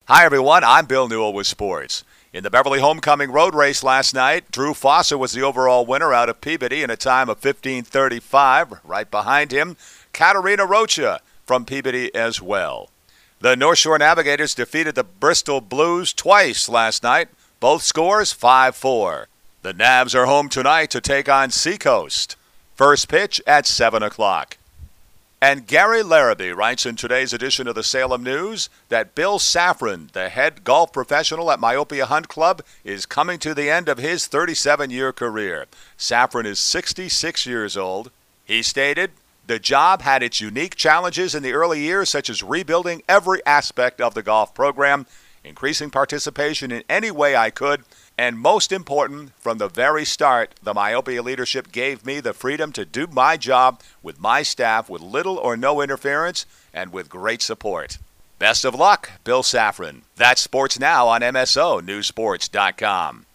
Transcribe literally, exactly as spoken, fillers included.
Hi, everyone. I'm Bill Newell with sports. In the Beverly Homecoming Road Race last night, Drew Foster was the overall winner out of Peabody in a time of fifteen thirty-five. Right behind him, Katarina Rocha from Peabody as well. The North Shore Navigators defeated the Bristol Blues twice last night. Both scores five four. The Navs are home tonight to take on Seacoast. First pitch at seven o'clock. And Gary Larrabee writes in today's edition of the Salem News that Bill Safran, the head golf professional at Myopia Hunt Club, is coming to the end of his thirty-seven-year career. Safran is sixty-six years old. He stated, "The job had its unique challenges in the early years, such as rebuilding every aspect of the golf program, increasing participation in any way I could, and most important, from the very start, the Myopia leadership gave me the freedom to do my job with my staff with little or no interference and with great support. Best of luck, Bill Safran." That's Sports Now on M S O News Sports dot com.